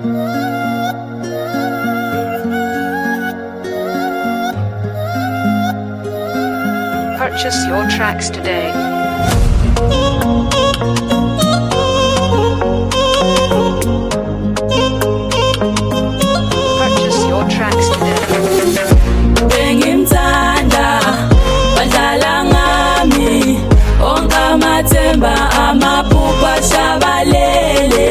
Purchase your tracks today. Purchase your tracks today. Bengimthanda badlala ngami onke amathemba amaphupho ashabalele.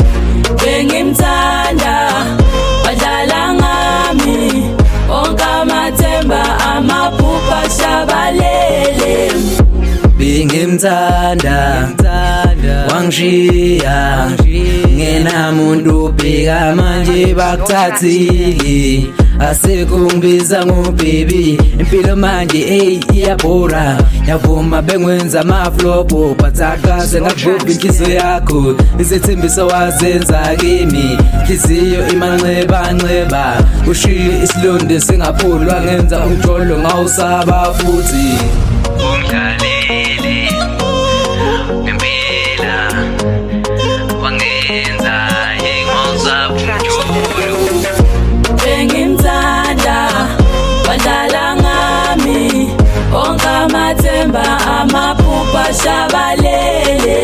Bengimthanda badlala ngami onke amathemba amaphupho ashabalele. Bengimthanda wangishiya ngenamuntu ubheka manje bakuthathile asekho ngibiza ngobaby impilo manje iyabhora yavuma bengwenza amaflopo bathakaze ngakubopha inhliziyo yakho izethembiso wazenza kimi inhliziyo imanxeba ushiye isilonde singapholwa ngenza umjolo ngawusaba futhi ungidlalile ngempela wangenza ngawusabujulu. Bengimthanda badlala ngami onke amathemba amaphupho ashabalele.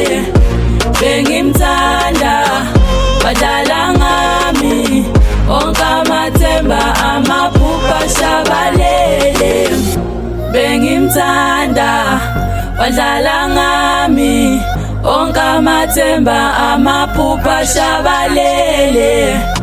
Bengimthanda badlala ngami onke amathemba amaphupho ashabalele. Bengimthanda badlala ngami onke amathemba amaphupho ashabalele.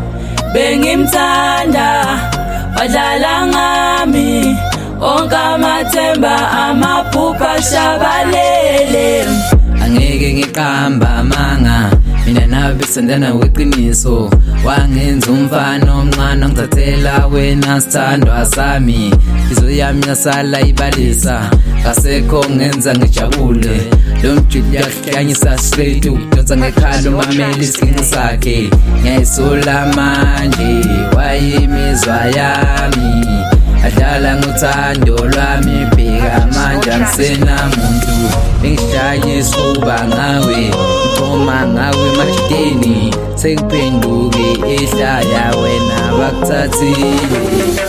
Bengimthanda badlala ngami onke amathemba amaphupho ashabalele. Angeke ngiqamba amanga mina nawe sendana weqiniso wangenza umfana omncane ngithathela wena sithandwa sami izo yami yasala ibalisa kasekho ngenza ngijabule lo mjulu yahlanyisa straight udonsa ngekhalo mameli isinqi sakhe ngiyayisola manje wayimizwa yami adlala ngothando lwami bheka manje angisenamuntu engishaya isifuba ngawe ngithoma ngawe majideni sengiphenduke ehlaya wena bakuthathile.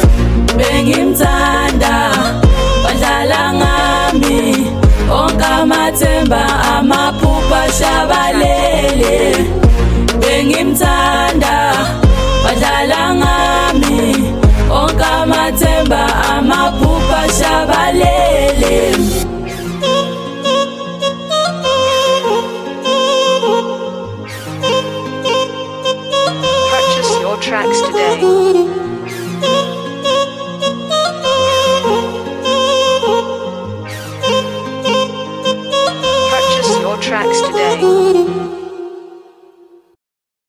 Bengimthanda badlala ngami onke amathemba amaphupho ashabalele. Bengimthanda badlala ngami onke amathemba amaphupho ashabalele. Purchase your tracks today. Purchase your tracks today.